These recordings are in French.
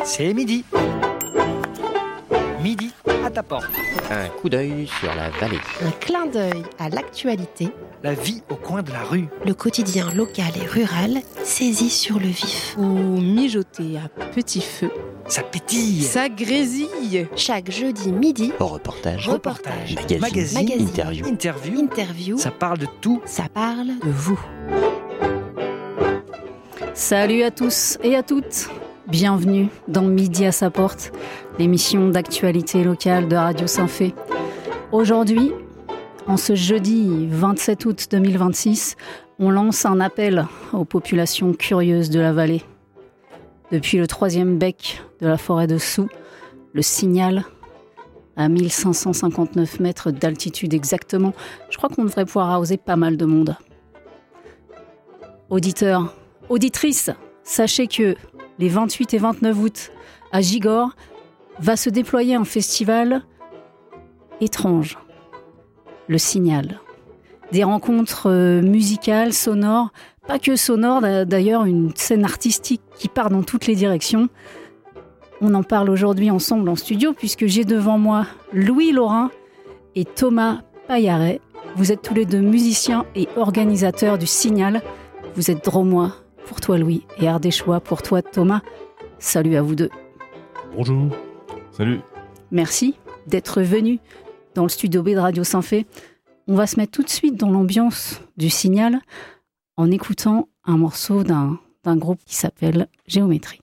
C'est midi. Midi à ta porte. Un coup d'œil sur la vallée. Un clin d'œil à l'actualité. La vie au coin de la rue. Le quotidien local et rural saisi sur le vif. Ou mijoté à petit feu. Ça pétille. Ça grésille. Chaque jeudi midi, Reportage. Magazine. Interview. Ça parle de tout. ça parle de vous. Salut à tous et à toutes. Bienvenue dans Midi à sa porte, l'émission d'actualité locale de Radio Saint-Fé. Aujourd'hui, en ce jeudi 27 août 2026, on lance un appel aux populations curieuses de la vallée. Depuis le 3e bec de la forêt de Soux, le Signal, à 1559 mètres d'altitude exactement, je crois qu'on devrait pouvoir arroser pas mal de monde. Auditeurs, auditrices, sachez que les 28 et 29 août, à Gigor, va se déployer un festival étrange, le Signal. Des rencontres musicales, sonores, pas que sonores, d'ailleurs une scène artistique qui part dans toutes les directions. On en parle aujourd'hui ensemble en studio puisque j'ai devant moi Louis Laurin et Thomas Payaret. Vous êtes tous les deux musiciens et organisateurs du Signal. Vous êtes drômois pour toi Louis et ardéchois pour toi Thomas. Salut à vous deux. Bonjour. Salut. Merci d'être venus dans le studio B de Radio Saint-Fé. On va se mettre tout de suite dans l'ambiance du Signal en écoutant un morceau d'un groupe qui s'appelle Géométrie.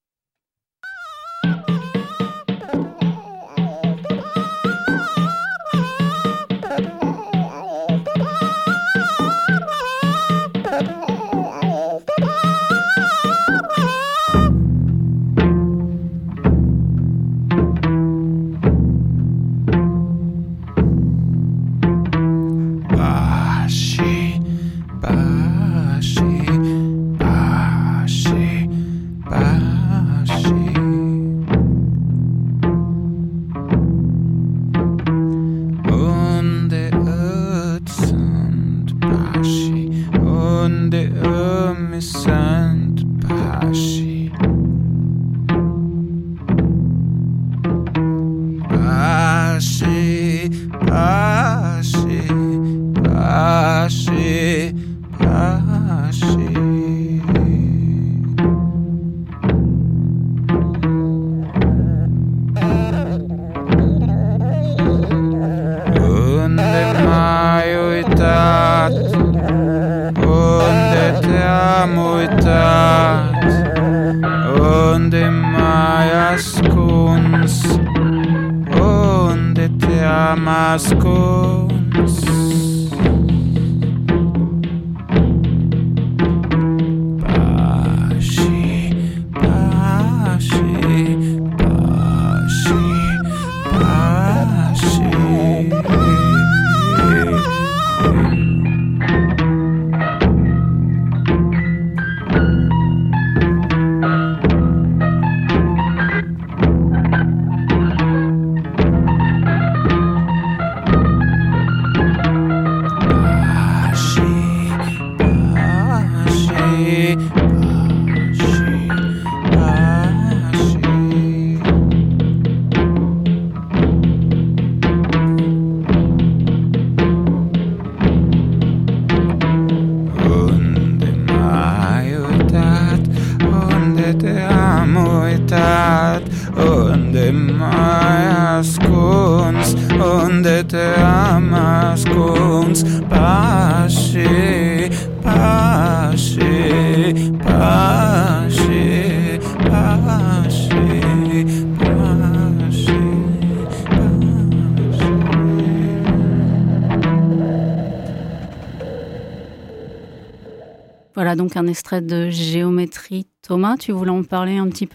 Voilà donc un extrait de Géométrie. Thomas, tu voulais en parler un petit peu ?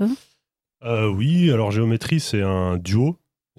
Oui, alors Géométrie, c'est un duo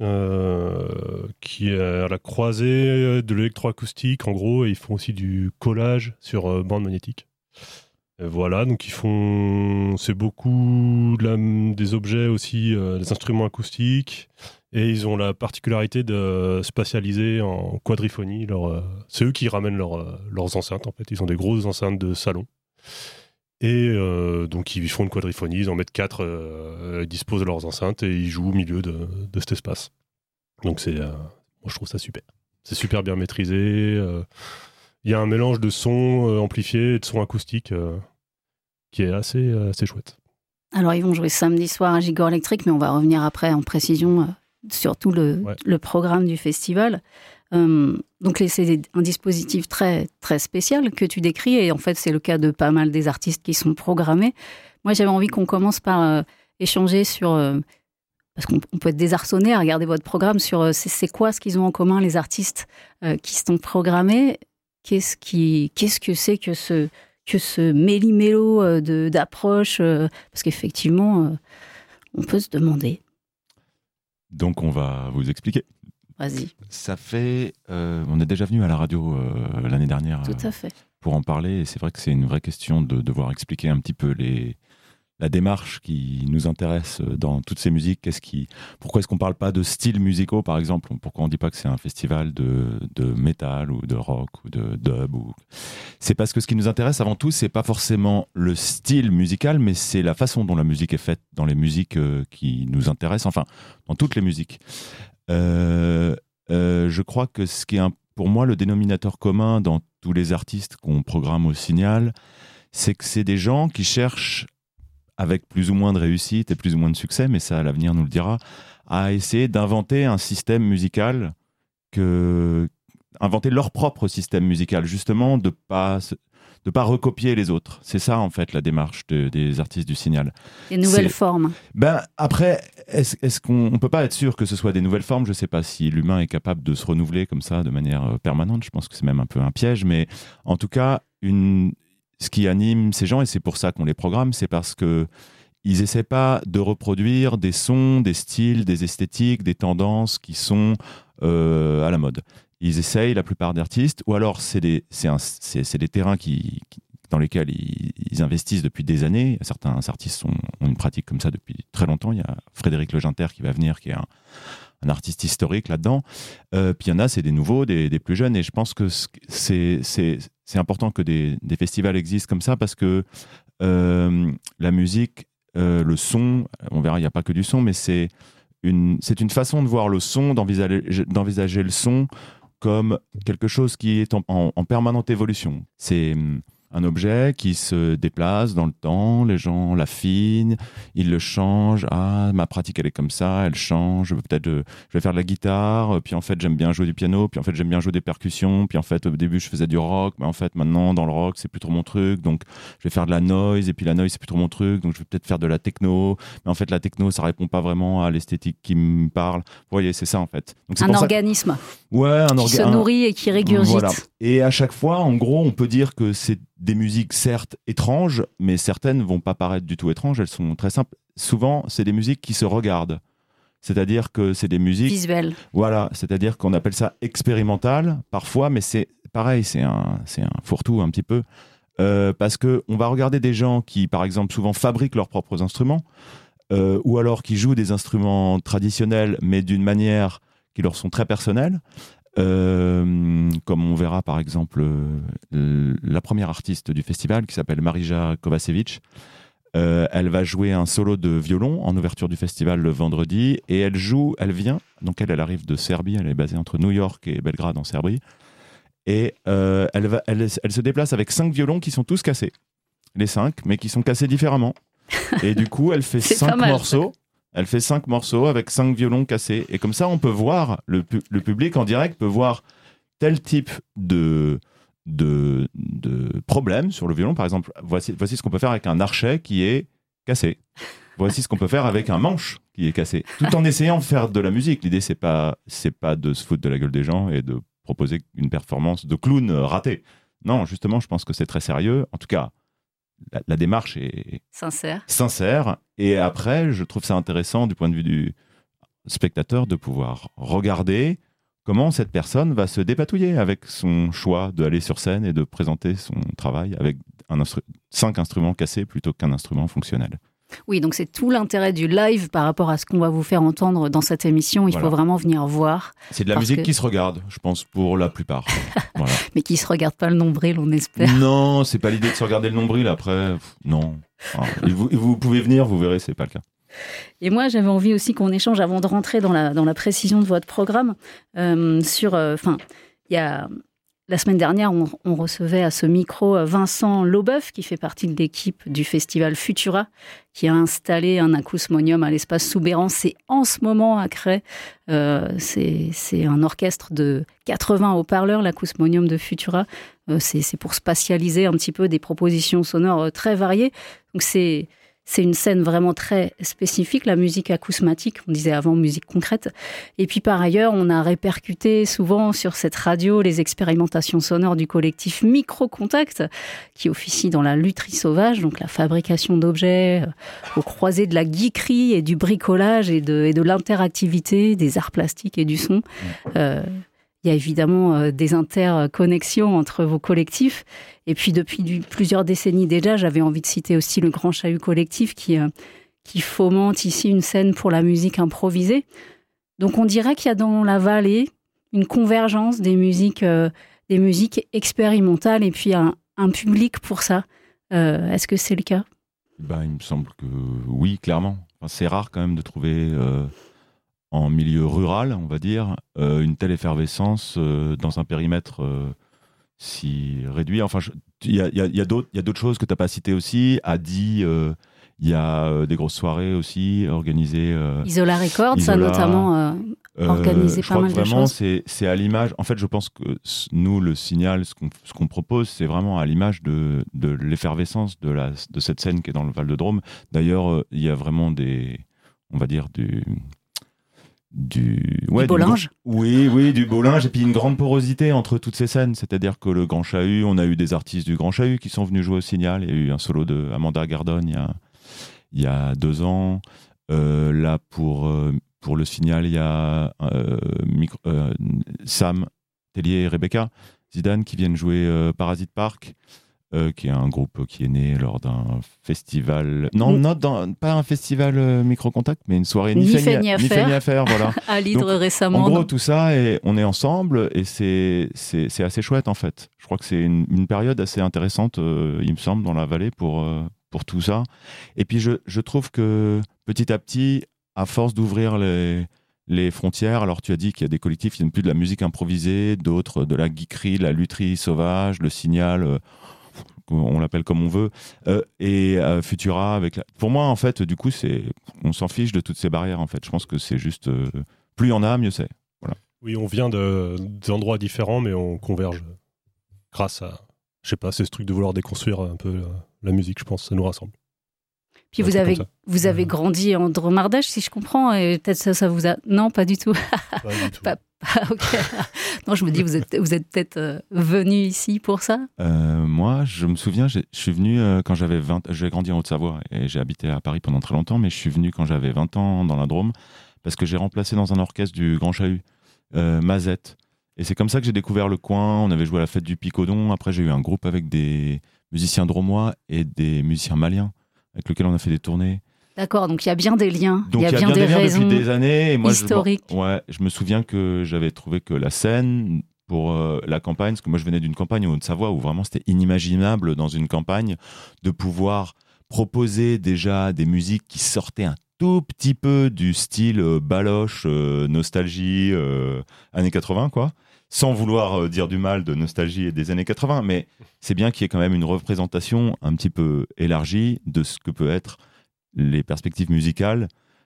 qui est à la croisée de l'électroacoustique, en gros, et ils font aussi du collage sur bande magnétique. Et voilà, donc c'est beaucoup des objets aussi, des instruments acoustiques, et ils ont la particularité de spatialiser en quadriphonie. C'est eux qui ramènent leurs enceintes, en fait. Ils ont des grosses enceintes de salon. Et donc ils font une quadriphonie, ils en mettent 4, ils disposent de leurs enceintes et ils jouent au milieu de cet espace. Donc moi je trouve ça super. C'est super bien maîtrisé. Il y a un mélange de sons amplifiés et de sons acoustiques qui est assez chouette. Alors ils vont jouer samedi soir à Gigor Electric, mais on va revenir après en précision sur tout le programme du festival. Donc c'est un dispositif très, très spécial que tu décris, et en fait c'est le cas de pas mal des artistes qui sont programmés. Moi j'avais envie qu'on commence par échanger sur, parce qu'on peut être désarçonné à regarder votre programme, sur c'est quoi ce qu'ils ont en commun, les artistes qui sont programmés. Qu'est-ce que c'est que ce méli-mélo d'approche, parce qu'effectivement on peut se demander. Donc on va vous expliquer. Vas-y. Ça fait... on est déjà venu à la radio l'année dernière. Tout à fait. Pour en parler. Et c'est vrai que c'est une vraie question de devoir expliquer un petit peu la démarche qui nous intéresse dans toutes ces musiques. Pourquoi est-ce qu'on ne parle pas de styles musicaux, par exemple ? Pourquoi on ne dit pas que c'est un festival de métal ou de rock ou de dub C'est parce que ce qui nous intéresse avant tout, ce n'est pas forcément le style musical, mais c'est la façon dont la musique est faite dans les musiques qui nous intéressent, enfin, dans toutes les musiques. Je crois que ce qui est pour moi le dénominateur commun dans tous les artistes qu'on programme au Signal, c'est que c'est des gens qui cherchent, avec plus ou moins de réussite et plus ou moins de succès, mais ça l'avenir nous le dira, à essayer d'inventer un système musical, inventer leur propre système musical, justement de pas recopier les autres. C'est ça, en fait, la démarche des artistes du Signal. Des nouvelles formes. Après, est-ce qu'on ne peut pas être sûr que ce soit des nouvelles formes ? Je ne sais pas si l'humain est capable de se renouveler comme ça, de manière permanente. Je pense que c'est même un peu un piège. Mais en tout cas, ce qui anime ces gens, et c'est pour ça qu'on les programme, c'est parce qu'ils n'essaient pas de reproduire des sons, des styles, des esthétiques, des tendances qui sont à la mode. Ils essayent, la plupart d'artistes, ou alors c'est des terrains dans lesquels ils investissent depuis des années. Certains artistes ont une pratique comme ça depuis très longtemps. Il y a Frédéric Leginter qui va venir, qui est un artiste historique là-dedans. Puis il y en a, c'est des nouveaux, des plus jeunes. Et je pense que c'est important que des festivals existent comme ça, parce que la musique, le son, on verra, il n'y a pas que du son, mais c'est une façon de voir le son, d'envisager le son comme quelque chose qui est en permanente évolution. C'est un objet qui se déplace dans le temps, les gens l'affinent, ils le changent. Ah, ma pratique, elle est comme ça, elle change. Peut-être je vais faire de la guitare, puis en fait, j'aime bien jouer du piano, puis en fait, j'aime bien jouer des percussions, puis en fait, au début, je faisais du rock, mais en fait, maintenant, dans le rock, c'est plus trop mon truc, donc je vais faire de la noise, et puis la noise, c'est plus trop mon truc, donc je vais peut-être faire de la techno, mais en fait, la techno, ça répond pas vraiment à l'esthétique qui me parle. Vous voyez, c'est ça, en fait. Donc, c'est un organisme qui se nourrit et qui régurgite. Voilà. Et à chaque fois, en gros, on peut dire que c'est des musiques certes étranges, mais certaines vont pas paraître du tout étranges, elles sont très simples. Souvent, c'est des musiques qui se regardent. C'est-à-dire que c'est des musiques... visuelles. Voilà, c'est-à-dire qu'on appelle ça expérimental, parfois, mais c'est pareil, c'est un fourre-tout un petit peu. Parce qu'on va regarder des gens qui, par exemple, souvent fabriquent leurs propres instruments, ou alors qui jouent des instruments traditionnels, mais d'une manière qui leur sont très personnelles. Comme on verra par exemple la première artiste du festival qui s'appelle Marija Kovacevic. Elle va jouer un solo de violon en ouverture du festival le vendredi, et elle arrive de Serbie, elle est basée entre New York et Belgrade en Serbie, et elle se déplace avec 5 violons qui sont tous cassés, les 5, mais qui sont cassés différemment, et du coup elle fait 5 morceaux. Elle fait 5 morceaux avec 5 violons cassés. Et comme ça, on peut voir, le public en direct peut voir tel type de problème sur le violon. Par exemple, voici ce qu'on peut faire avec un archet qui est cassé. Voici ce qu'on peut faire avec un manche qui est cassé. Tout en essayant de faire de la musique. L'idée, c'est pas de se foutre de la gueule des gens et de proposer une performance de clown raté. Non, justement, je pense que c'est très sérieux. En tout cas, la démarche est sincère. Et après, je trouve ça intéressant du point de vue du spectateur de pouvoir regarder comment cette personne va se dépatouiller avec son choix d'aller sur scène et de présenter son travail avec 5 instruments cassés plutôt qu'un instrument fonctionnel. Oui, donc c'est tout l'intérêt du live par rapport à ce qu'on va vous faire entendre dans cette émission. Il faut vraiment venir voir. C'est de la musique qui se regarde, je pense, pour la plupart. Voilà. Mais qui ne se regarde pas le nombril, on espère. Non, c'est pas l'idée de se regarder le nombril après. Non. Vous pouvez venir, vous verrez, c'est pas le cas. Et moi, j'avais envie aussi qu'on échange avant de rentrer dans la précision de votre programme sur... il y a... La semaine dernière, on recevait à ce micro Vincent Laubeuf, qui fait partie de l'équipe du festival Futura, qui a installé un acousmonium à l'espace Soubeyran. C'est en ce moment à Crest. C'est un orchestre de 80 haut-parleurs, l'acousmonium de Futura. C'est pour spatialiser un petit peu des propositions sonores très variées. Donc c'est une scène vraiment très spécifique, la musique acousmatique, on disait avant musique concrète. Et puis par ailleurs, on a répercuté souvent sur cette radio les expérimentations sonores du collectif Microcontact, qui officie dans la lutherie sauvage, donc la fabrication d'objets aux croisées de la geekerie et du bricolage et de l'interactivité, des arts plastiques et du son. Il y a évidemment des interconnexions entre vos collectifs. Et puis, depuis plusieurs décennies déjà, j'avais envie de citer aussi le Grand Chahut Collectif qui fomente ici une scène pour la musique improvisée. Donc, on dirait qu'il y a dans la vallée une convergence des musiques expérimentales et puis un public pour ça. Est-ce que c'est le cas ? Il me semble que oui, clairement. C'est rare quand même de trouver... en milieu rural, on va dire, une telle effervescence dans un périmètre si réduit. Enfin, il y a d'autres choses que tu n'as pas citées aussi. Adi, il y a des grosses soirées aussi organisées. Isola Records, ça notamment organisé pas mal de choses. Vraiment, c'est à l'image. En fait, je pense que nous, le Signal, ce qu'on propose, c'est vraiment à l'image de l'effervescence de cette scène qui est dans le Val-de-Drôme. D'ailleurs, il y a vraiment du beau linge. Oui, du beau linge, et puis une grande porosité entre toutes ces scènes. C'est-à-dire que le Grand Chahut, on a eu des artistes du Grand Chahut qui sont venus jouer au Signal. Il y a eu un solo de Amanda Gardone il y a 2 ans. Là, pour le Signal, il y a Sam Tellier et Rebecca Zidane qui viennent jouer Parasite Park. Qui est un groupe qui est né lors d'un festival... Non, pas un festival Microcontact, mais une soirée Ni fait ni à faire, voilà. À l'Hydre récemment. En gros, tout ça, et on est ensemble, et c'est assez chouette, en fait. Je crois que c'est une période assez intéressante, il me semble, dans la vallée pour tout ça. Et puis, je trouve que, petit à petit, à force d'ouvrir les frontières, alors tu as dit qu'il y a des collectifs qui n'aiment plus de la musique improvisée, d'autres de la geekerie, la lutherie sauvage, le Signal... on l'appelle comme on veut, et Futura pour moi en fait du coup on s'en fiche de toutes ces barrières en fait. Je pense que c'est juste plus il y en a, mieux c'est. Voilà. Oui, on vient d'endroits différents, mais on converge grâce à, je sais pas, c'est ce truc de vouloir déconstruire un peu la musique, je pense, ça nous rassemble. Puis vous avez grandi en Drôme-Ardèche, si je comprends, et peut-être ça vous a... Non, pas du tout. Pas du tout. Ok. Non, je me dis, vous êtes peut-être venu ici pour ça. Moi, je me souviens, je suis venu quand j'avais 20... J'ai grandi en Haute-Savoie et j'ai habité à Paris pendant très longtemps, mais je suis venu quand j'avais 20 ans dans la Drôme, parce que j'ai remplacé dans un orchestre du Grand Chahut, Mazette. Et c'est comme ça que j'ai découvert le coin. On avait joué à la fête du Picodon. Après, j'ai eu un groupe avec des musiciens drômois et des musiciens maliens, avec lesquels on a fait des tournées. D'accord, donc il y a bien des liens. Donc il y a bien des raisons depuis des années. Et moi, historiques. Je me souviens que j'avais trouvé que la scène pour la campagne, parce que moi je venais d'une campagne en Haute-Savoie où vraiment c'était inimaginable dans une campagne de pouvoir proposer déjà des musiques qui sortaient un tout petit peu du style baloche, nostalgie, années 80, quoi. Sans vouloir dire du mal de nostalgie et des années 80, mais c'est bien qu'il y ait quand même une représentation un petit peu élargie de ce que peut être les perspectives musicales.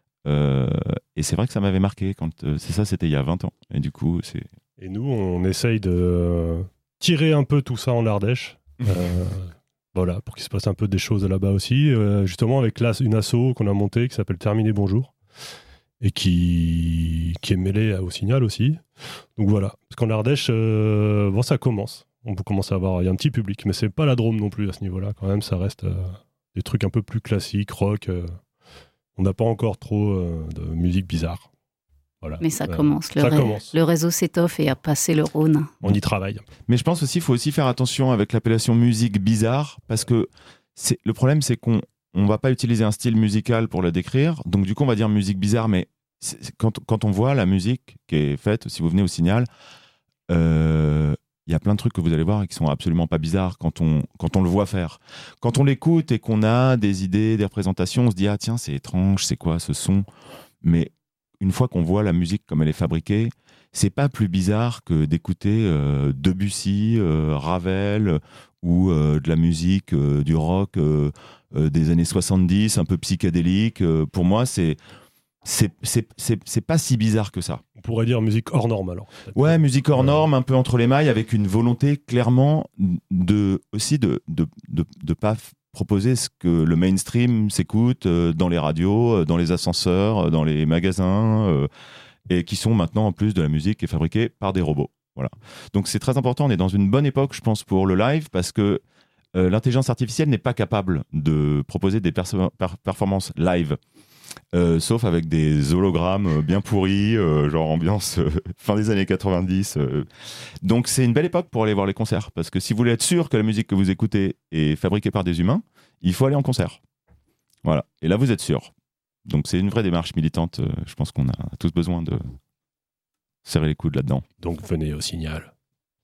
Et c'est vrai que ça m'avait marqué. C'était il y a 20 ans. Et du coup, c'est... Et nous, on essaye de tirer un peu tout ça en Ardèche. Voilà, pour qu'il se passe un peu des choses là-bas aussi. Justement, avec une asso qu'on a montée qui s'appelle Terminer Bonjour. Et qui est mêlée au Signal aussi. Donc voilà. Parce qu'en Ardèche, ça commence. On peut commencer à avoir... Il y a un petit public, mais c'est pas la Drôme non plus à ce niveau-là. Quand même, ça reste des trucs un peu plus classiques, rock. On n'a pas encore trop de musique bizarre. Voilà. Mais ça commence. Le réseau s'étoffe et a passé le Rhône. On y travaille. Mais je pense aussi qu'il faut aussi faire attention avec l'appellation musique bizarre, parce que le problème, c'est qu'on on va pas utiliser un style musical pour le décrire. Donc du coup, on va dire musique bizarre, mais quand on voit la musique qui est faite, si vous venez au Signal, il y a plein de trucs que vous allez voir et qui sont absolument pas bizarres quand on le voit faire. Quand on l'écoute et qu'on a des idées, des représentations, on se dit ah tiens, c'est étrange, c'est quoi ce son ? Mais une fois qu'on voit la musique comme elle est fabriquée, c'est pas plus bizarre que d'écouter Debussy, Ravel ou de la musique, du rock des années 70, un peu psychédélique. Pour moi, c'est pas si bizarre que ça. On pourrait dire musique hors norme alors. Ouais, musique hors norme, un peu entre les mailles, avec une volonté clairement de pas proposer ce que le mainstream s'écoute dans les radios, dans les ascenseurs, dans les magasins, et qui sont maintenant en plus de la musique qui est fabriquée par des robots. Voilà. Donc c'est très important, on est dans une bonne époque, je pense, pour le live, parce que l'intelligence artificielle n'est pas capable de proposer des performances live. Sauf avec des hologrammes bien pourris, genre ambiance fin des années 90. Donc c'est une belle époque pour aller voir les concerts, parce que si vous voulez être sûr que la musique que vous écoutez est fabriquée par des humains, il faut aller en concert. Voilà. Et là, vous êtes sûr. Donc c'est une vraie démarche militante. Je pense qu'on a tous besoin de serrer les coudes là-dedans. Donc venez au Signal.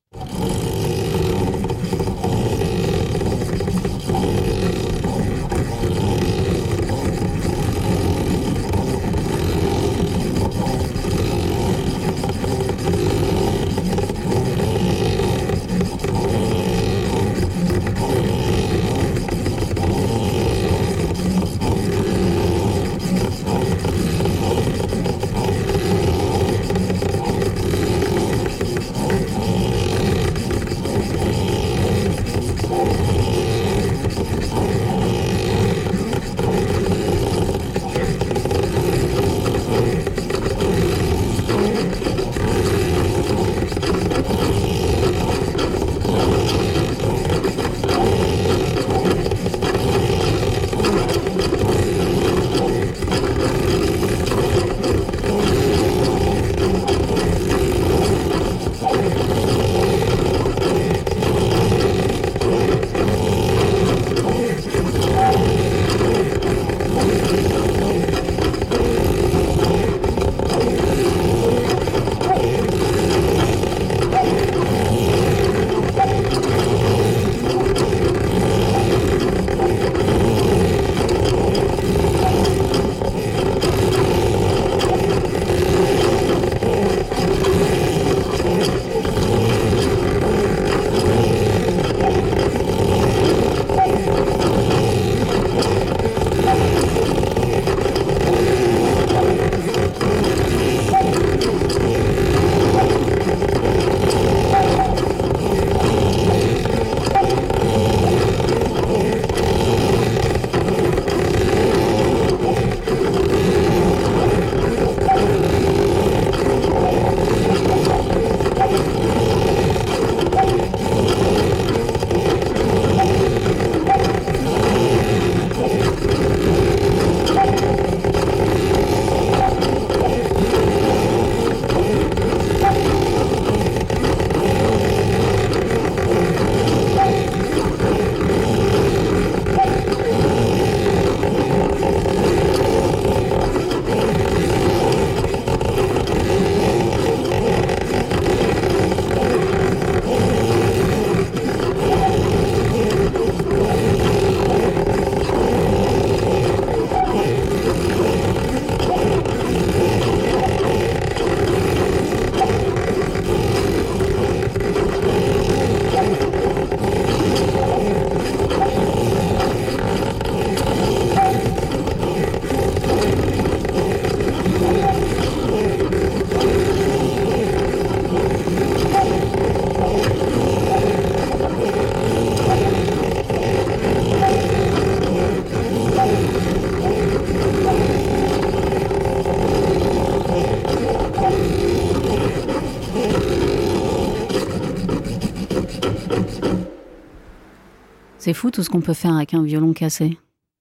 C'est fou tout ce qu'on peut faire avec un violon cassé.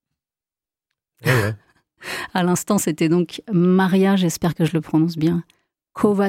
Ouais. À l'instant, c'était donc Maria, j'espère que je le prononce bien,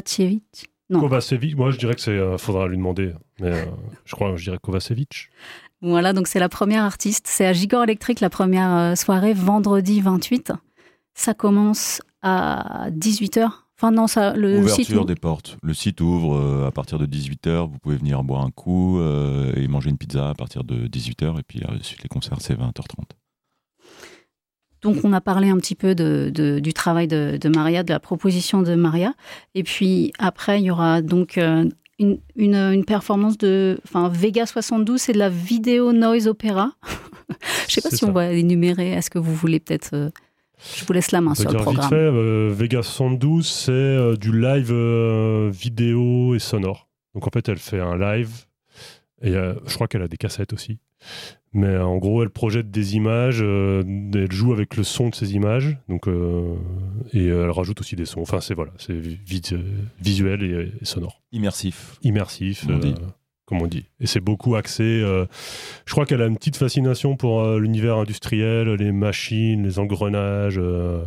Kovacevic. Non. Kovacevic, moi je dirais que c'est. Faudra lui demander. Mais je dirais Kovacevic. Voilà, donc c'est la première artiste. C'est à Gigor Electric, la première soirée, vendredi 28. Ça commence à 18h. Enfin non, Ouverture des portes. Le site ouvre à partir de 18h. Vous pouvez venir boire un coup et manger une pizza à partir de 18h. Et puis ensuite, les concerts, c'est 20h30. Donc, on a parlé un petit peu du travail de Maria, de la proposition de Maria. Et puis, après, il y aura donc une performance Vega 72, c'est de la vidéo noise opéra. Je ne sais pas si on va énumérer. Est-ce que vous voulez peut-être... je vous laisse la main sur le programme. Vite fait, Vega 72, c'est du live vidéo et sonore. Donc, en fait, elle fait un live. Et je crois qu'elle a des cassettes aussi. Mais en gros, elle projette des images, elle joue avec le son de ces images, donc, et elle rajoute aussi des sons. Enfin, c'est visuel et sonore. Immersif, comme on dit. Et c'est beaucoup axé. Je crois qu'elle a une petite fascination pour l'univers industriel, les machines, les engrenages.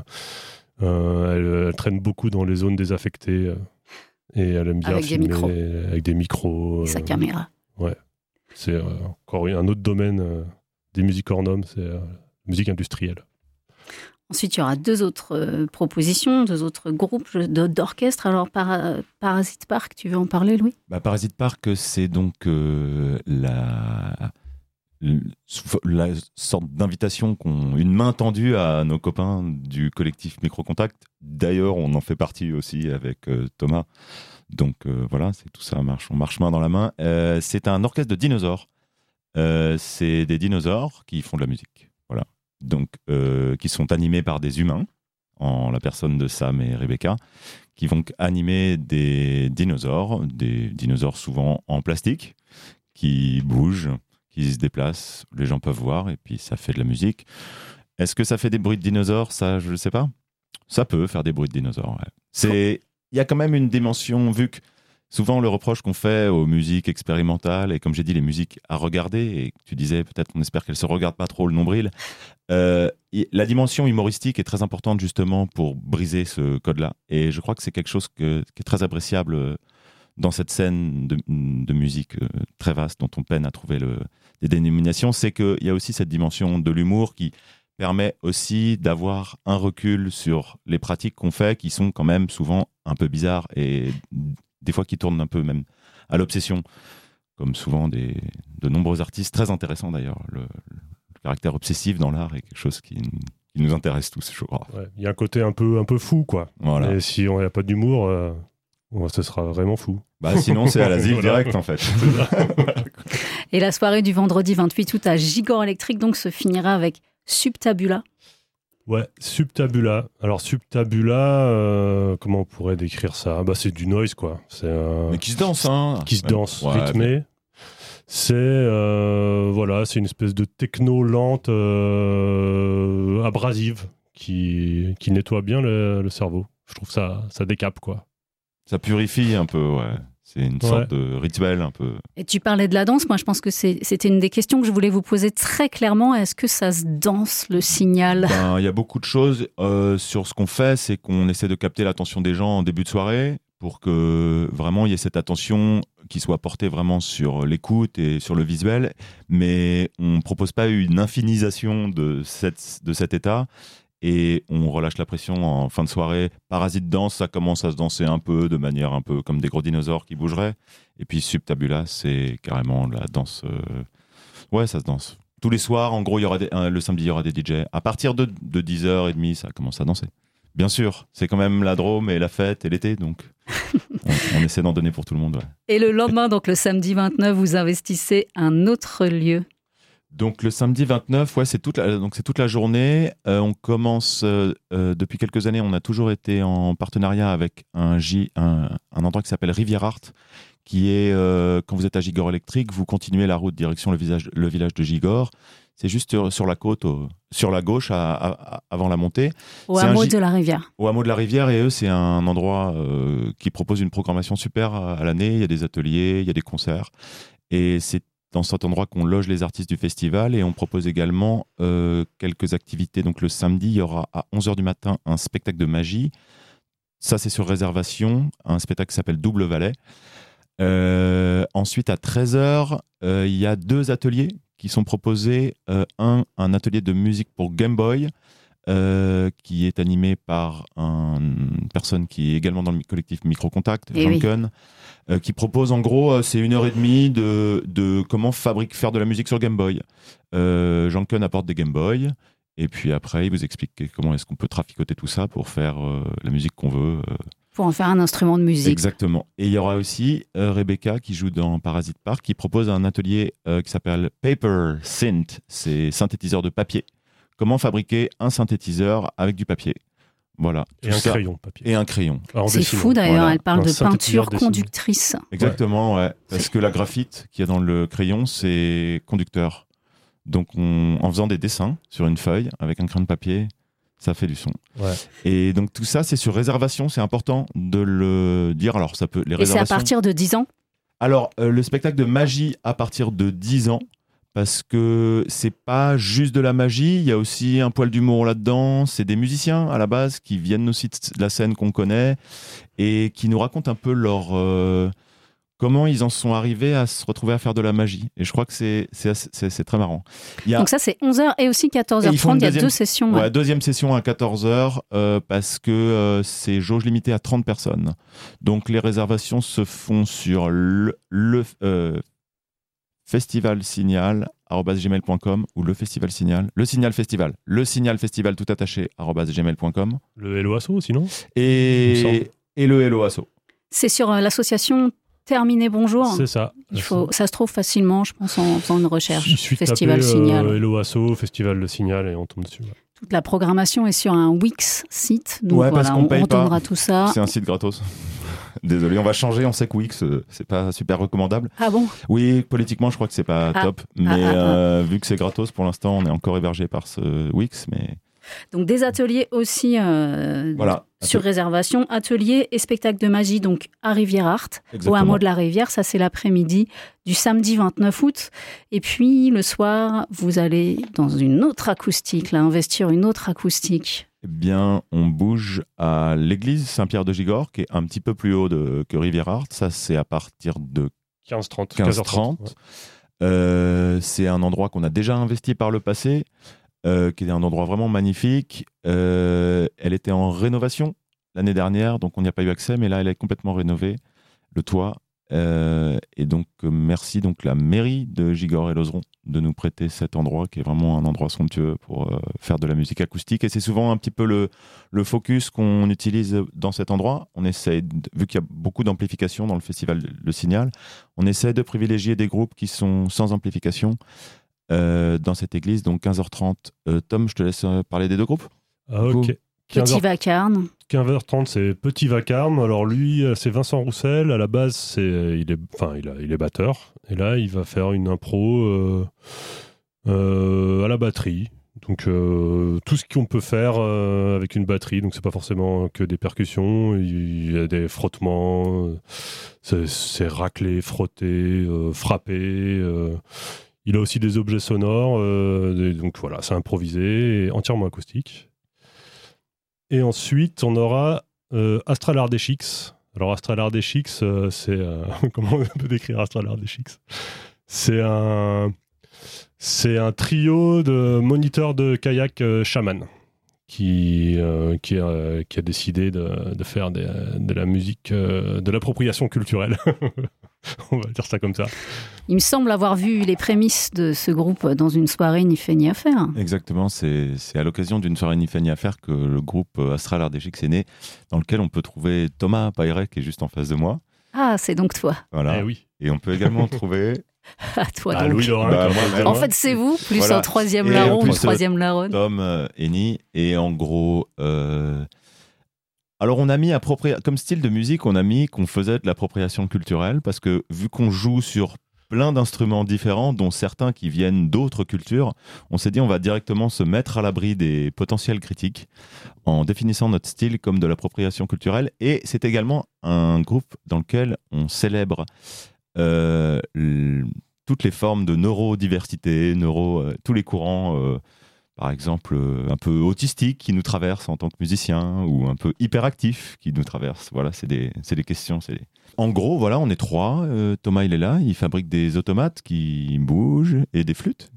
Elle traîne beaucoup dans les zones désaffectées. Et elle aime bien filmer avec des micros. Et sa caméra. Ouais. C'est encore un autre domaine des musiques hors normes, c'est la musique industrielle. Ensuite, il y aura deux autres propositions, deux autres groupes d'orchestre. Alors, Parasite Park, tu veux en parler, Louis ? Parasite Park, c'est donc la sorte d'invitation une main tendue à nos copains du collectif Microcontact. D'ailleurs, on en fait partie aussi avec Thomas. Donc voilà, c'est tout ça, on marche main dans la main. C'est un orchestre de dinosaures. C'est des dinosaures qui font de la musique. Voilà. Donc, qui sont animés par des humains, en la personne de Sam et Rebecca, qui vont animer des dinosaures souvent en plastique, qui bougent, qui se déplacent, les gens peuvent voir, et puis ça fait de la musique. Est-ce que ça fait des bruits de dinosaures ? Ça, je ne sais pas. Ça peut faire des bruits de dinosaures, ouais. Il y a quand même une dimension, vu que souvent le reproche qu'on fait aux musiques expérimentales, et comme j'ai dit, les musiques à regarder, et tu disais peut-être qu'on espère qu'elles ne se regardent pas trop le nombril, la dimension humoristique est très importante justement pour briser ce code-là. Et je crois que c'est quelque chose qui est très appréciable dans cette scène de musique très vaste dont on peine à trouver des dénominations. C'est qu'il y a aussi cette dimension de l'humour qui permet aussi d'avoir un recul sur les pratiques qu'on fait, qui sont quand même souvent un peu bizarres et des fois qui tournent un peu même à l'obsession, comme souvent de nombreux artistes, très intéressants d'ailleurs. Le caractère obsessif dans l'art est quelque chose qui nous intéresse tous, je crois. Il y a un côté un peu fou, quoi. Voilà. Et si on n'a pas d'humour, ce sera vraiment fou. Sinon, c'est à l'asile direct, en fait. Et la soirée du vendredi 28 août à Gigor Electric donc se finira avec Subtabula. Ouais, Subtabula. Alors Subtabula, comment on pourrait décrire ça ? C'est du noise, quoi. Mais qui se danse, hein. Qui se danse, rythmé. C'est une espèce de techno lente, abrasive, qui nettoie bien le cerveau. Je trouve ça décape, quoi. Ça purifie un peu, ouais. C'est une sorte de rituel un peu. Et tu parlais de la danse, moi je pense que c'était une des questions que je voulais vous poser très clairement. Est-ce que ça se danse, le signal ? Il y a beaucoup de choses sur ce qu'on fait, c'est qu'on essaie de capter l'attention des gens en début de soirée pour que vraiment il y ait cette attention qui soit portée vraiment sur l'écoute et sur le visuel, mais on ne propose pas une infinisation de cet état. Et on relâche la pression en fin de soirée. Parasite danse, ça commence à se danser un peu, de manière un peu comme des gros dinosaures qui bougeraient. Et puis Subtabula, c'est carrément la danse. Ça se danse. Tous les soirs, en gros, le samedi, il y aura des DJ. À partir de 10h30, ça commence à danser. Bien sûr, c'est quand même la Drôme et la fête et l'été, donc on essaie d'en donner pour tout le monde. Ouais. Et le lendemain, donc le samedi 29, vous investissez un autre lieu. Donc le samedi 29, c'est toute la journée. On commence depuis quelques années. On a toujours été en partenariat avec un endroit qui s'appelle Rivière Art, qui est quand vous êtes à Gigor Electric, vous continuez la route direction le village de Gigor. C'est juste sur la côte, sur la gauche, avant la montée. Au hameau de la Rivière. Au hameau de la Rivière, et eux, c'est un endroit qui propose une programmation super à l'année. Il y a des ateliers, il y a des concerts, et c'est dans cet endroit qu'on loge les artistes du festival, et on propose également quelques activités. Donc le samedi, il y aura à 11h du matin un spectacle de magie. Ça, c'est sur réservation, un spectacle qui s'appelle Double Valet. Ensuite, à 13h, il y a 2 ateliers qui sont proposés. Un atelier de musique pour Game Boy, qui est animé par une personne qui est également dans le collectif Microcontact, Jean-Kun, qui propose en gros, c'est 1h30 de comment faire de la musique sur Game Boy. Jean-Kun apporte des Game Boy, et puis après, il vous explique comment est-ce qu'on peut traficoter tout ça pour faire la musique qu'on veut. Pour en faire un instrument de musique. Exactement. Et il y aura aussi Rebecca qui joue dans Parasite Park, qui propose un atelier qui s'appelle Paper Synth, c'est synthétiseur de papier. Comment fabriquer un synthétiseur avec du papier. Voilà. Et un crayon papier. Et un crayon. C'est fou d'ailleurs, elle parle de peinture conductrice. Exactement, ouais. Parce que la graphite qu'il y a dans le crayon, c'est conducteur. Donc en faisant des dessins sur une feuille avec un crayon de papier, ça fait du son. Ouais. Et donc tout ça, c'est sur réservation, c'est important de le dire. Alors ça peut les réservations. Et c'est à partir de 10 ans ? Alors le spectacle de magie à partir de 10 ans. Parce que c'est pas juste de la magie, il y a aussi un poil d'humour là-dedans. C'est des musiciens à la base qui viennent aussi de la scène qu'on connaît et qui nous racontent un peu comment ils en sont arrivés à se retrouver à faire de la magie. Et je crois que c'est très marrant. Donc ça, c'est 11h et aussi 14h30, il y a 2 sessions. Ouais, deuxième session à 14h parce que c'est jauge limitée à 30 personnes. Donc les réservations se font sur le festivalsignal@gmail.com ou le signal festival tout attaché @gmail.com. Le Hello Asso aussi, non ? Et le Hello Asso. C'est sur l'association Terminé Bonjour. C'est ça. Ça se trouve facilement, je pense, en faisant une recherche. Il suffit Festival de taper, Signal. Hello Asso, Festival Le Signal et on tombe dessus. Ouais. Toute la programmation est sur un Wix site. Donc ouais, parce qu'on paye on donnera tout ça. C'est un site gratos. Désolé, on va changer. On sait que Wix, c'est pas super recommandable. Ah bon ? Oui, politiquement, je crois que c'est pas top. Mais vu que c'est gratos, pour l'instant, on est encore hébergé par ce Wix. Mais... Donc des ateliers aussi sur réservation. Ateliers et spectacles de magie donc à Rivière-Art, au hameau de la Rivière. Ça, c'est l'après-midi du samedi 29 août. Et puis, le soir, vous allez dans une autre acoustique, là, investir une autre acoustique. Eh bien, on bouge à l'église Saint-Pierre de Gigord, qui est un petit peu plus haut que Rivière-Art. Ça, c'est à partir de 15h30. Ouais. C'est un endroit qu'on a déjà investi par le passé, qui est un endroit vraiment magnifique. Elle était en rénovation l'année dernière, donc on n'y a pas eu accès, mais là, elle est complètement rénovée, le toit. Et donc, merci donc la mairie de Gigord et Lauzeron de nous prêter cet endroit qui est vraiment un endroit somptueux pour faire de la musique acoustique. Et c'est souvent un petit peu le focus qu'on utilise dans cet endroit. On essaie, vu qu'il y a beaucoup d'amplification dans le festival Le Signal, on essaie de privilégier des groupes qui sont sans amplification dans cette église. Donc 15h30. Tom, je te laisse parler des deux groupes. Ah, ok. Petit Vacarme. 15h30, c'est Petit Vacarme. Alors lui, c'est Vincent Roussel. À la base, il est batteur. Et là, il va faire une impro à la batterie. Donc tout ce qu'on peut faire avec une batterie. Donc c'est pas forcément que des percussions. Il y a des frottements. C'est racler, frotter, frapper. Il a aussi des objets sonores. Donc voilà, c'est improvisé et entièrement acoustique. Et ensuite, on aura Astral Ardeshix. Alors, Astral Ardeshix, c'est... comment on peut décrire Astral Ardeshix ? C'est un trio de moniteurs de kayak chaman qui a décidé de faire de la musique, de l'appropriation culturelle. On va dire ça comme ça. Il me semble avoir vu les prémices de ce groupe dans une soirée Ni fait ni à faire. Exactement, c'est à l'occasion d'une soirée Ni fait ni à faire que le groupe Astral Ardeshix est né, dans lequel on peut trouver Thomas Payrek qui est juste en face de moi. Ah, c'est donc toi. Voilà. Oui. Et on peut également trouver... À toi donc. Louis Lorrain. En fait, c'est vous, plus voilà. Un troisième larron ou troisième larronne. Tom, Eni, et en gros... Alors on a mis comme style de musique, on a mis qu'on faisait de l'appropriation culturelle parce que vu qu'on joue sur plein d'instruments différents, dont certains qui viennent d'autres cultures, on s'est dit on va directement se mettre à l'abri des potentiels critiques en définissant notre style comme de l'appropriation culturelle. Et c'est également un groupe dans lequel on célèbre toutes les formes de neurodiversité, tous les courants... par exemple, un peu autistique qui nous traverse en tant que musicien ou un peu hyperactif qui nous traverse. Voilà, c'est des questions. En gros, voilà, on est trois. Thomas, il est là. Il fabrique des automates qui bougent et des flûtes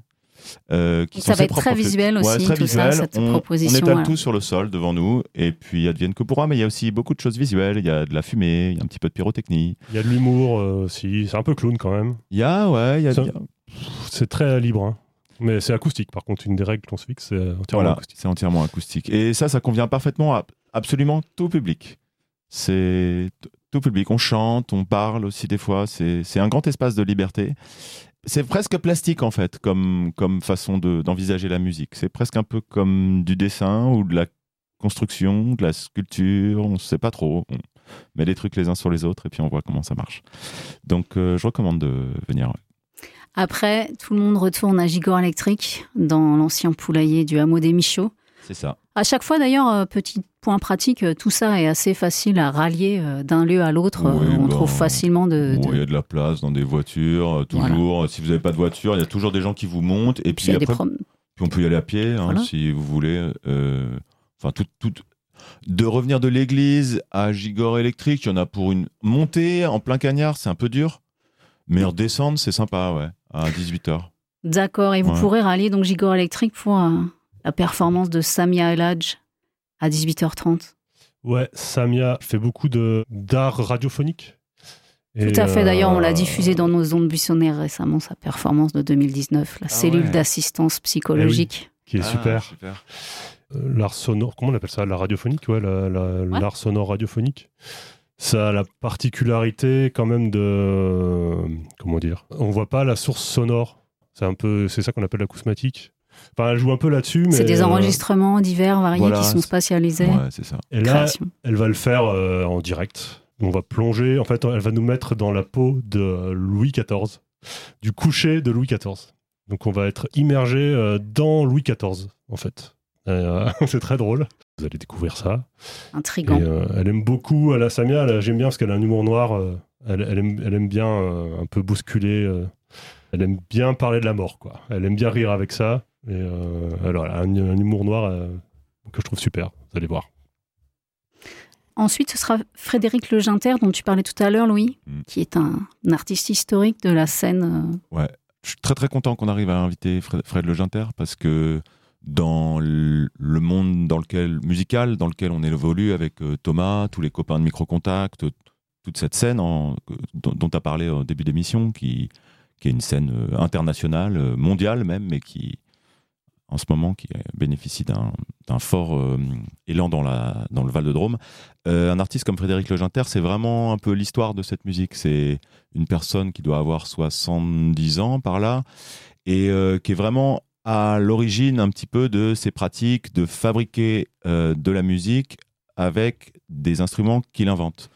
qui Ça sont va ses être très propres flûtes. visuel aussi, très tout ça, visuel. cette On proposition. étale Voilà. tout sur le sol devant nous, et puis advienne que pourra, mais il y a aussi beaucoup de choses visuelles. Il y a de la fumée, il y a un petit peu de pyrotechnie. Il y a de l'humour aussi. C'est un peu clown quand même. Il y a, Ça- C'est très libre. Hein. Mais c'est acoustique. Par contre, une des règles qu'on se fixe, c'est entièrement Voilà, acoustique. c'est entièrement acoustique. Et ça convient parfaitement à absolument tout public. C'est tout public. On chante, on parle aussi des fois. C'est un grand espace de liberté. C'est presque plastique en fait, comme façon d'envisager la musique. C'est presque un peu comme du dessin ou de la construction, de la sculpture. On ne sait pas trop. On met les trucs les uns sur les autres et puis on voit comment ça marche. Donc je recommande de venir. Après, tout le monde retourne à Gigor électrique, dans l'ancien poulailler du hameau des Michauds. C'est ça. À chaque fois, d'ailleurs, petit point pratique, tout ça est assez facile à rallier d'un lieu à l'autre. Oui, On trouve facilement Bon, il y a de la place dans des voitures, toujours. Voilà. Si vous n'avez pas de voiture, il y a toujours des gens qui vous montent. Et puis, après, puis on peut y aller à pied, hein, voilà. Si vous voulez. Enfin, de revenir de l'église à Gigor électrique, il y en a pour une montée en plein cagnard, c'est un peu dur. Mais redescendre, c'est sympa, ouais, à 18h. D'accord, et vous pourrez rallier donc Gigor électrique pour la performance de Samia El Hadj à 18h30. Ouais, Samia fait beaucoup d'art radiophonique. Tout à fait, d'ailleurs, on l'a diffusé dans nos ondes buissonnaires récemment, sa performance de 2019, la cellule d'assistance psychologique. Oui, qui est super. L'art sonore, comment on appelle ça? La radiophonique, ouais, l'art sonore radiophonique. Ça a la particularité quand même de... Comment dire? On voit pas la source sonore. C'est ça qu'on appelle l'acousmatique. Enfin, elle joue un peu là-dessus, mais... C'est des enregistrements divers, variés, qui sont spatialisés. Ouais, c'est ça. Et là, elle va le faire en direct. On va plonger. En fait, elle va nous mettre dans la peau de Louis XIV, du coucher de Louis XIV. Donc, on va être immergé dans Louis XIV, en fait. C'est très drôle. Vous allez découvrir ça. Intriguant. Elle aime beaucoup, Samia, j'aime bien parce qu'elle a un humour noir. Elle aime bien un peu bousculer. Elle aime bien parler de la mort, quoi. Elle aime bien rire avec ça. Et alors, elle a un humour noir que je trouve super. Vous allez voir. Ensuite, ce sera Frédéric Leginter, dont tu parlais tout à l'heure, Louis, qui est un artiste historique de la scène. Ouais, je suis très très content qu'on arrive à inviter Fred Leginter parce que dans le monde musical dans lequel on évolue avec Thomas, tous les copains de Microcontact, toute cette scène dont tu as parlé au début d'émission, qui est une scène internationale, mondiale même, mais qui en ce moment qui bénéficie d'un fort élan dans le Val-de-Drôme. Un artiste comme Frédéric Leginter, c'est vraiment un peu l'histoire de cette musique. C'est une personne qui doit avoir 70 ans par là et qui est vraiment à l'origine un petit peu de ces pratiques de fabriquer de la musique avec des instruments qu'il invente.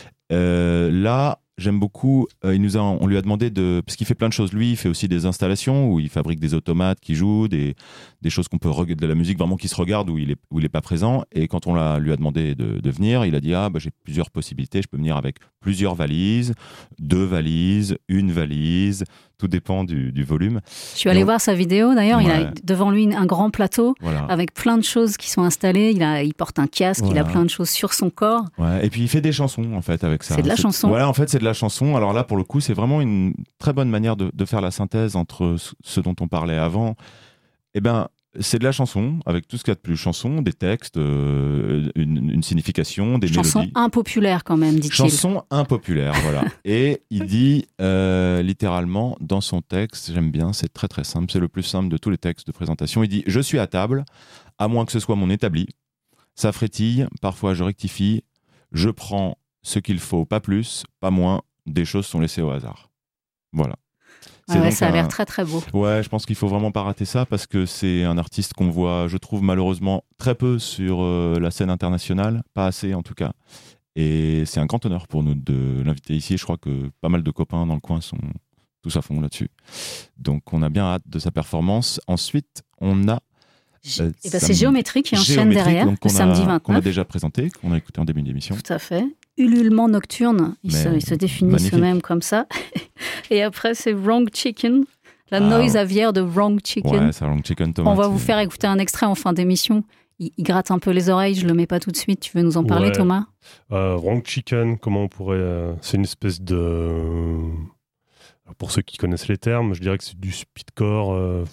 Là, j'aime beaucoup, on lui a demandé parce qu'il fait plein de choses. Lui, il fait aussi des installations où il fabrique des automates qui jouent, des choses qu'on peut regarder, de la musique vraiment qui se regarde où il est pas présent. Et quand on lui a demandé de venir, il a dit j'ai plusieurs possibilités, je peux venir avec plusieurs valises, 2 valises, 1 valise, tout dépend du volume. Je suis allé voir sa vidéo d'ailleurs, il a devant lui un grand plateau avec plein de choses qui sont installées, il porte un casque, il a plein de choses sur son corps. Ouais. Et puis il fait des chansons en fait avec ça. C'est de la chanson. Voilà, en fait c'est de la chanson. Alors là pour le coup c'est vraiment une très bonne manière de faire la synthèse entre ce dont on parlait avant. Eh ben c'est de la chanson, avec tout ce qu'il y a de plus chanson, des textes, une signification, des mélodies. Chanson impopulaire quand même, dit-il. Chanson impopulaire, voilà. Et il dit littéralement dans son texte, j'aime bien, c'est très très simple, c'est le plus simple de tous les textes de présentation. Il dit « Je suis à table, à moins que ce soit mon établi. Ça frétille, parfois je rectifie. Je prends ce qu'il faut, pas plus, pas moins. Des choses sont laissées au hasard. » Voilà. Ça a l'air très très beau. Ouais, je pense qu'il faut vraiment pas rater ça parce que c'est un artiste qu'on voit, je trouve malheureusement très peu sur la scène internationale, pas assez en tout cas. Et c'est un grand honneur pour nous de l'inviter ici. Je crois que pas mal de copains dans le coin sont tous à fond là-dessus. Donc on a bien hâte de sa performance. Ensuite, on a c'est Géométrie qui enchaîne derrière, le samedi 29. Qu'on a déjà présenté, qu'on a écouté en début d'émission. Tout à fait. Ululement nocturne, ils se définissent eux-mêmes comme ça. Et après, c'est Wrong Chicken, la noise aviaire de Wrong Chicken. Ouais, c'est Wrong Chicken Tomate. On va vous faire écouter un extrait en fin d'émission. Il gratte un peu les oreilles, je le mets pas tout de suite. Tu veux nous en parler, Thomas? Wrong Chicken, comment on pourrait... c'est une espèce de... Pour ceux qui connaissent les termes, je dirais que c'est du speedcore...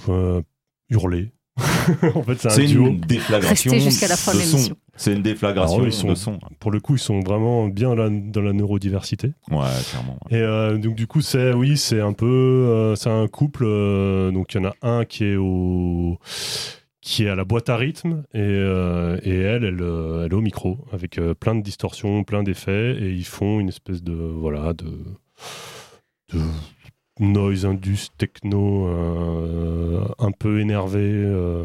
hurler. En fait, c'est un C'est duo. une déflagration Restez jusqu'à la fin de de son. l'émission. C'est une déflagration Alors, ils de son. Pour le coup, ils sont vraiment bien dans la neurodiversité. Ouais, clairement. Ouais. Et donc du coup, c'est un peu, c'est un couple. Donc il y en a un qui est à la boîte à rythme et elle est au micro avec plein de distorsions, plein d'effets, et ils font une espèce de noise indus techno un peu énervé,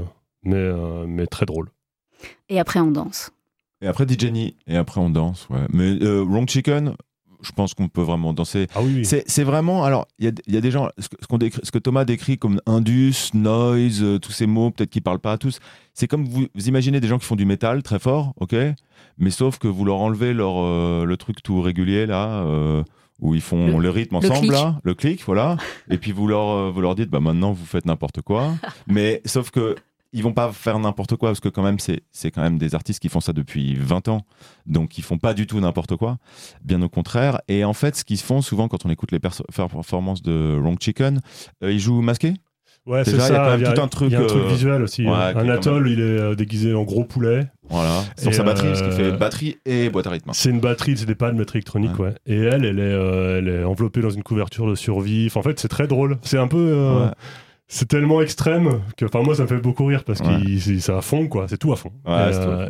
mais très drôle. Et après, on danse. Et après DJ, et après on danse. Ouais. Mais Wrong Chicken, je pense qu'on peut vraiment danser. Ah oui. C'est vraiment. Alors, il y a des gens. Ce que Thomas décrit comme indus, noise, tous ces mots, peut-être qu'ils parlent pas à tous. C'est comme vous imaginez des gens qui font du métal très fort, ok. Mais sauf que vous leur enlevez le truc tout régulier là, où ils font le rythme ensemble, là, le clic, voilà. Et puis vous leur dites, bah maintenant vous faites n'importe quoi. Mais sauf que ils vont pas faire n'importe quoi, parce que quand même c'est quand même des artistes qui font ça depuis 20 ans, donc ils font pas du tout n'importe quoi, bien au contraire. Et en fait, ce qu'ils font souvent quand on écoute les performances de Wrong Chicken, ils jouent masqué. Ouais, déjà, c'est ça. Il y a tout un truc. Il y a un truc visuel aussi. Ouais, Anatole, il est déguisé en gros poulet. Voilà. Sur sa batterie, ce qui fait batterie et boîte à rythme. C'est une batterie, c'est des pads électroniques, ouais. Et elle est enveloppée dans une couverture de survie. Enfin, en fait, c'est très drôle. C'est un peu. C'est tellement extrême que, moi, ça me fait beaucoup rire parce que c'est à fond, quoi. C'est tout à fond. Ouais,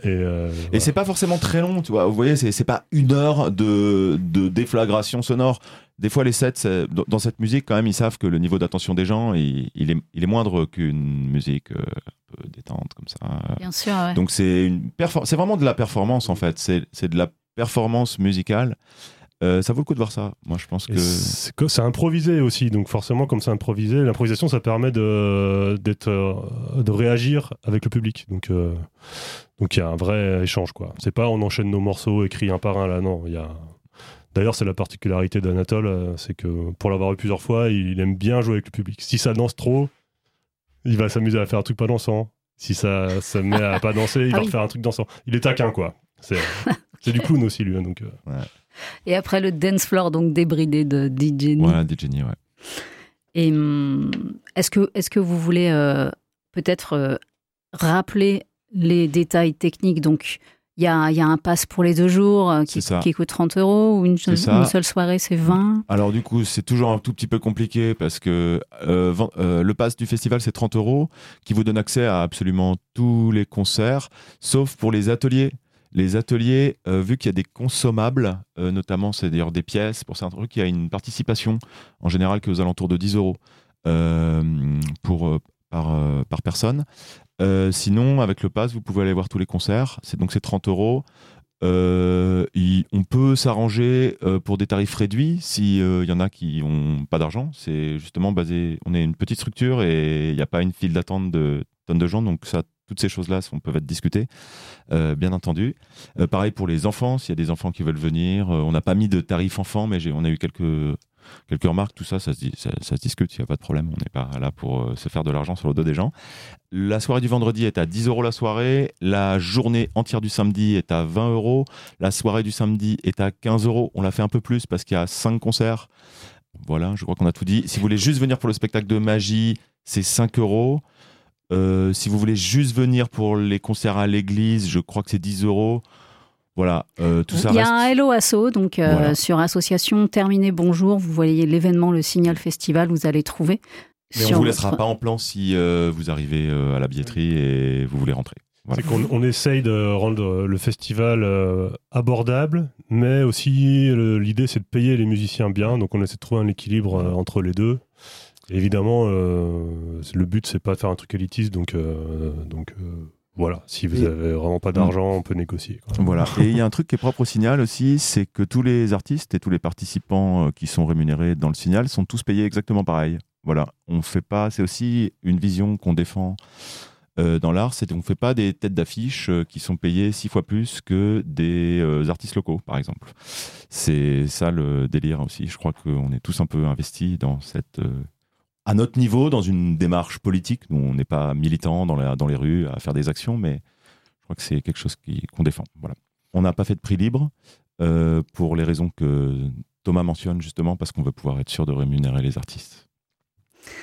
et c'est pas forcément très long, tu vois. Vous voyez, c'est pas 1 heure de déflagration sonore. Des fois, les sets, dans cette musique, quand même, ils savent que le niveau d'attention des gens, il est moindre qu'une musique un peu détente, comme ça. Bien sûr, ouais. Donc, c'est vraiment de la performance, en fait. C'est de la performance musicale. Ça vaut le coup de voir ça. Moi, je pense que c'est improvisé aussi, donc forcément, comme c'est improvisé, l'improvisation, ça permet de réagir avec le public. Donc il y a un vrai échange, quoi. C'est pas on enchaîne nos morceaux écrits un par un là, non. D'ailleurs, c'est la particularité d'Anatole, c'est que pour l'avoir eu plusieurs fois, il aime bien jouer avec le public. Si ça danse trop, il va s'amuser à faire un truc pas dansant. Si ça se met à pas danser, il va refaire un truc dansant. Il est taquin, quoi. C'est du clown aussi, lui. Donc, ouais. Et après le dance floor, donc débridé de DJ. Ouais, DJ, ouais. Et est-ce que vous voulez peut-être rappeler les détails techniques? Donc, il y a un pass pour les 2 jours qui coûte 30 €, ou une seule soirée, c'est 20. Alors du coup, c'est toujours un tout petit peu compliqué parce que le pass du festival, c'est 30 €, qui vous donne accès à absolument tous les concerts, sauf pour les ateliers. Les ateliers, vu qu'il y a des consommables, notamment c'est d'ailleurs des pièces, pour certains trucs, il y a une participation, en général, qui est aux alentours de 10 € par personne. Sinon, avec le pass, vous pouvez aller voir tous les concerts. C'est 30 €. On peut s'arranger pour des tarifs réduits s'il y en a qui n'ont pas d'argent. C'est justement basé. On est une petite structure et il n'y a pas une file d'attente de tonnes de gens. Donc toutes ces choses-là peuvent être discutées, bien entendu. Pareil pour les enfants, s'il y a des enfants qui veulent venir. On n'a pas mis de tarifs enfants, mais on a eu quelques remarques. Tout ça se discute, il n'y a pas de problème. On n'est pas là pour se faire de l'argent sur le dos des gens. La soirée du vendredi est à 10 € la soirée. La journée entière du samedi est à 20 €. La soirée du samedi est à 15 €. On l'a fait un peu plus parce qu'il y a 5 concerts. Voilà, je crois qu'on a tout dit. Si vous voulez juste venir pour le spectacle de magie, c'est 5 €. Si vous voulez juste venir pour les concerts à l'église, je crois que c'est 10 €. Voilà, tout ça. Il y a un Hello Asso, donc voilà. Sur Association Terminé Bonjour, vous voyez l'événement, le Signal Festival, vous allez trouver. Mais on ne vous laissera pas en plan si vous arrivez à la billetterie et vous voulez rentrer. Voilà. C'est qu'on essaye de rendre le festival abordable, mais aussi l'idée c'est de payer les musiciens bien, donc on essaie de trouver un équilibre entre les deux. Et évidemment, le but c'est pas de faire un truc élitiste, donc voilà, si vous avez vraiment pas d'argent, on peut négocier, quoi. Voilà. Et il y a un truc qui est propre au Signal aussi, c'est que tous les artistes et tous les participants qui sont rémunérés dans le Signal sont tous payés exactement pareil. Voilà, on fait pas. C'est aussi une vision qu'on défend dans l'art, c'est qu'on fait pas des têtes d'affiche qui sont payées 6 fois plus que des artistes locaux, par exemple. C'est ça le délire aussi. Je crois qu'on est tous un peu investis dans cette. À notre niveau, dans une démarche politique. Nous, on n'est pas militants dans les rues à faire des actions, mais je crois que c'est quelque chose qu'on défend. Voilà. On n'a pas fait de prix libre pour les raisons que Thomas mentionne, justement, parce qu'on veut pouvoir être sûr de rémunérer les artistes.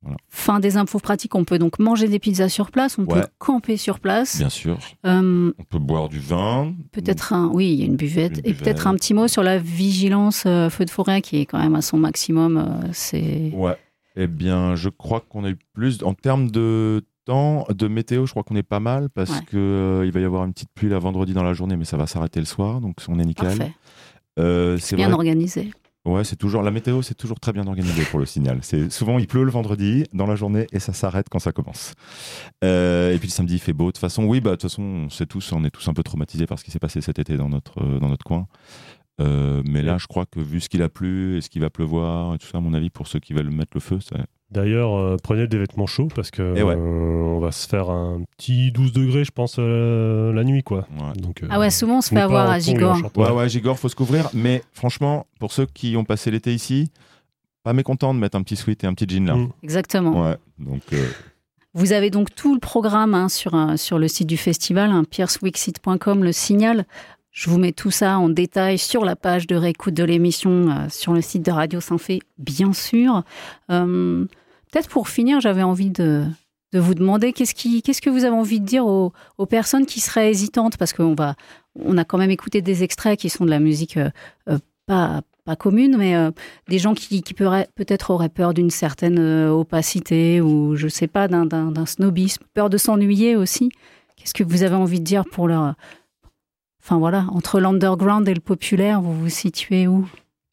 Voilà. Fin des infos pratiques, on peut donc manger des pizzas sur place, on peut camper sur place. Bien sûr. On peut boire du vin. Peut-être il y a une buvette. Et peut-être un petit mot sur la vigilance feu de forêt qui est quand même à son maximum. Ouais. Eh bien, je crois qu'on a eu plus. En termes de temps, de météo, je crois qu'on est pas mal parce que il va y avoir une petite pluie là vendredi dans la journée, mais ça va s'arrêter le soir, donc on est nickel. Parfait. C'est bien organisé. Ouais, la météo, c'est toujours très bien organisé pour le Signal. Souvent, il pleut le vendredi dans la journée et ça s'arrête quand ça commence. Et puis le samedi, il fait beau. De toute façon, on est tous un peu traumatisés par ce qui s'est passé cet été dans notre coin. Mais là, je crois que vu ce qu'il a plu et ce qu'il va pleuvoir et tout ça, à mon avis, pour ceux qui veulent mettre le feu, D'ailleurs, prenez des vêtements chauds parce que on va se faire un petit 12 degrés, je pense, la nuit, quoi. Ouais. Donc, souvent on se fait avoir à Gigor. Ouais, Gigor, faut se couvrir. Mais franchement, pour ceux qui ont passé l'été ici, pas mécontents de mettre un petit sweat et un petit jean là. Exactement. Ouais, donc... Vous avez donc tout le programme sur le site du festival, piercewixit.com, le Signal. Je vous mets tout ça en détail sur la page de réécoute de l'émission sur le site de Radio Saint-Fé, bien sûr. Peut-être pour finir, j'avais envie de vous demander qu'est-ce que vous avez envie de dire aux personnes qui seraient hésitantes, parce qu'on a quand même écouté des extraits qui sont de la musique pas commune, mais des gens qui peut-être auraient peur d'une certaine opacité ou je sais pas d'un snobisme, peur de s'ennuyer aussi. Qu'est-ce que vous avez envie de dire pour leur... Enfin voilà, entre l'underground et le populaire, vous vous situez où ?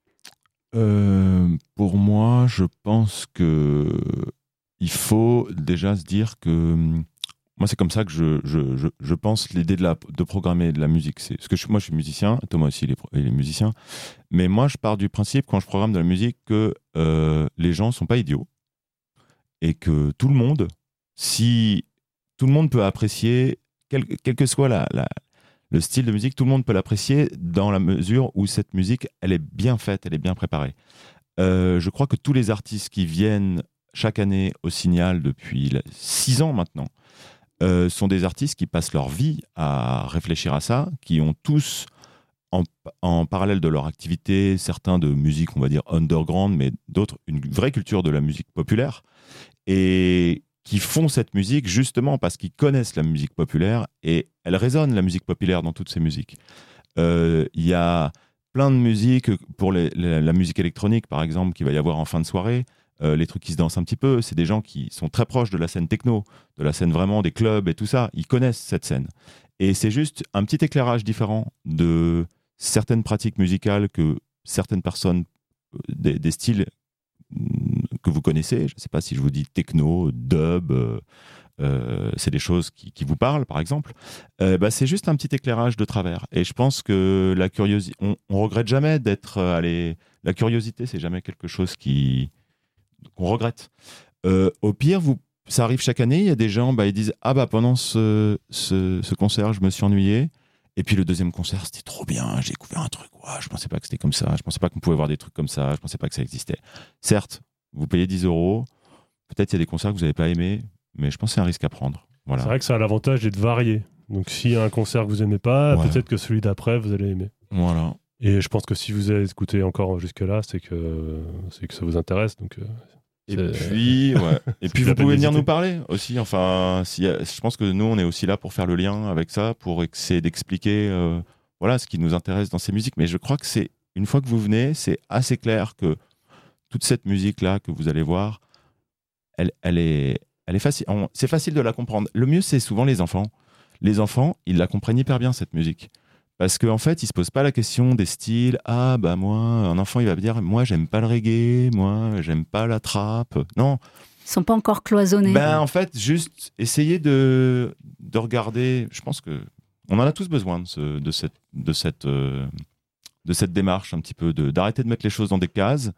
Pour moi, je pense que il faut déjà se dire que moi, c'est comme ça que je pense l'idée de programmer de la musique. C'est parce que moi, je suis musicien, Thomas aussi, il est musicien. Mais moi, je pars du principe quand je programme de la musique que les gens sont pas idiots et que tout le monde peut apprécier quel que soit le style de musique, tout le monde peut l'apprécier dans la mesure où cette musique, elle est bien faite, elle est bien préparée. Je crois que tous les artistes qui viennent chaque année au Signal depuis 6 ans maintenant sont des artistes qui passent leur vie à réfléchir à ça, qui ont tous, en parallèle de leur activité, certains de musique, on va dire, underground, mais d'autres, une vraie culture de la musique populaire, et qui font cette musique justement parce qu'ils connaissent la musique populaire et elle résonne, la musique populaire, dans toutes ces musiques. Il y a plein de musiques pour la musique électronique, par exemple, qu'il va y avoir en fin de soirée. Les trucs qui se dansent un petit peu, c'est des gens qui sont très proches de la scène techno, de la scène vraiment des clubs et tout ça. Ils connaissent cette scène. Et c'est juste un petit éclairage différent de certaines pratiques musicales que certaines personnes, des styles que vous connaissez, je ne sais pas si je vous dis techno, dub, c'est des choses qui vous parlent, par exemple. C'est juste un petit éclairage de travers. Et je pense que la curiosité, on regrette jamais d'être allé. La curiosité, c'est jamais quelque chose qu'on regrette. Au pire, ça arrive chaque année. Il y a des gens, ils disent pendant ce concert, je me suis ennuyé. Et puis le deuxième concert, c'était trop bien, j'ai découvert un truc, je pensais pas que c'était comme ça, je pensais pas qu'on pouvait voir des trucs comme ça, je pensais pas que ça existait. Certes, vous payez 10 €, peut-être il y a des concerts que vous n'avez pas aimés, mais je pense que c'est un risque à prendre. Voilà. C'est vrai que ça a l'avantage d'être varié. Donc s'il y a un concert que vous n'aimez pas, peut-être que celui d'après, vous allez aimer. Voilà. Et je pense que si vous avez écouté encore jusque-là, c'est que ça vous intéresse. Donc, et puis vous pouvez venir nous parler aussi. Enfin, je pense que nous, on est aussi là pour faire le lien avec ça, pour essayer d'expliquer ce qui nous intéresse dans ces musiques. Mais je crois que une fois que vous venez, c'est assez clair que toute cette musique-là que vous allez voir, elle est facile. C'est facile de la comprendre. Le mieux, c'est souvent les enfants. Les enfants, ils la comprennent hyper bien, cette musique. Parce qu'en fait, ils se posent pas la question des styles. Moi, un enfant, il va me dire, moi, j'aime pas le reggae, moi, j'aime pas la trap. Non. Ils sont pas encore cloisonnés. En fait, juste essayer de regarder. Je pense que on en a tous besoin de cette démarche un petit peu, d'arrêter de mettre les choses dans des cases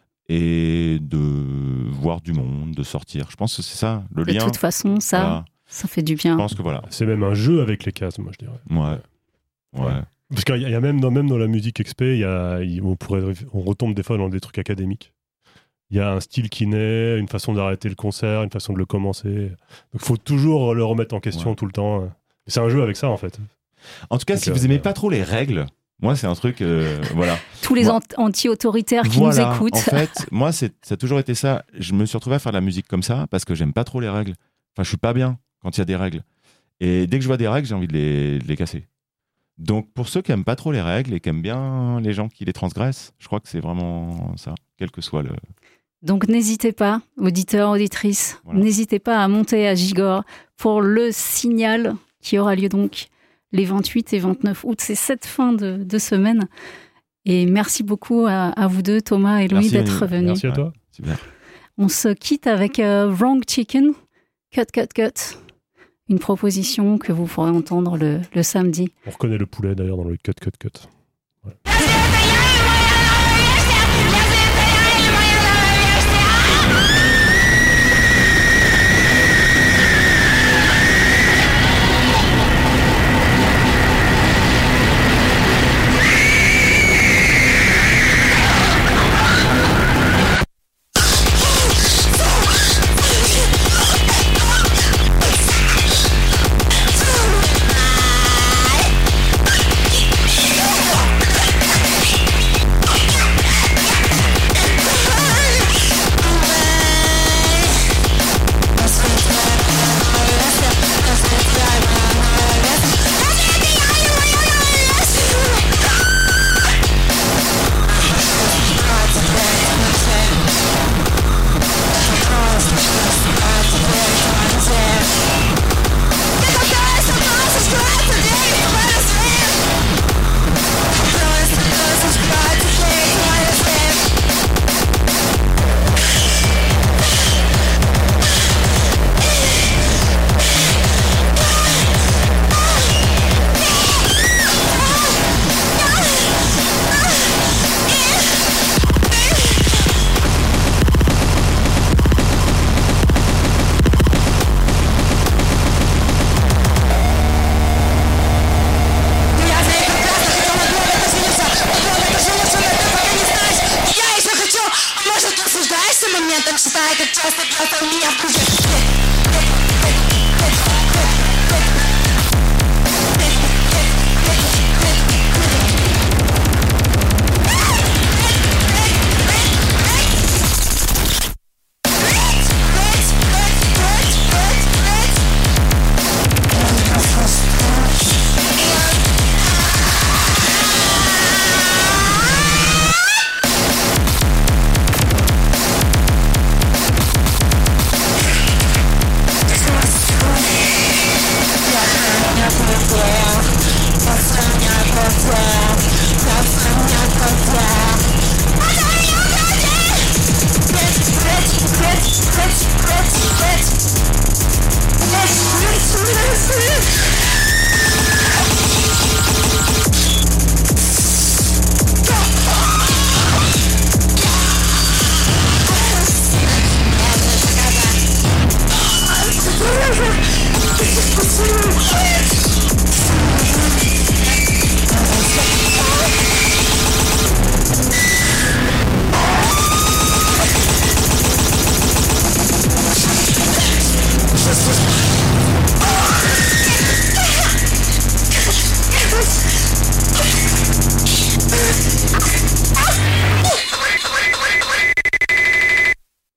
et de voir du monde, de sortir. Je pense que c'est ça, le lien. De toute façon, ça fait du bien. Je pense que voilà. C'est même un jeu avec les cases, moi, je dirais. Ouais. Parce qu'il y a même dans la musique XP, on retombe des fois dans des trucs académiques. Il y a un style qui naît, une façon d'arrêter le concert, une façon de le commencer. Donc il faut toujours le remettre en question tout le temps. C'est un jeu avec ça, en fait. En tout cas, si vous n'aimez pas trop les règles, Moi, c'est un truc, voilà. Tous les anti-autoritaires qui nous écoutent. En fait, moi, ça a toujours été ça. Je me suis retrouvé à faire de la musique comme ça parce que j'aime pas trop les règles. Enfin, je suis pas bien quand il y a des règles. Et dès que je vois des règles, j'ai envie de les casser. Donc, pour ceux qui aiment pas trop les règles et qui aiment bien les gens qui les transgressent, je crois que c'est vraiment ça, quel que soit le... Donc, n'hésitez pas, auditeurs, auditrices, n'hésitez pas à monter à Gigor pour le Signal qui aura lieu donc les 28 et 29 août. C'est cette fin de semaine. Et merci beaucoup à vous deux, Thomas et Louis, d'être venus. Merci à toi. Super. On se quitte avec Wrong Chicken, Cut, Cut, Cut. Une proposition que vous pourrez entendre le samedi. On reconnaît le poulet d'ailleurs dans le Cut, Cut, Cut. Ouais. Just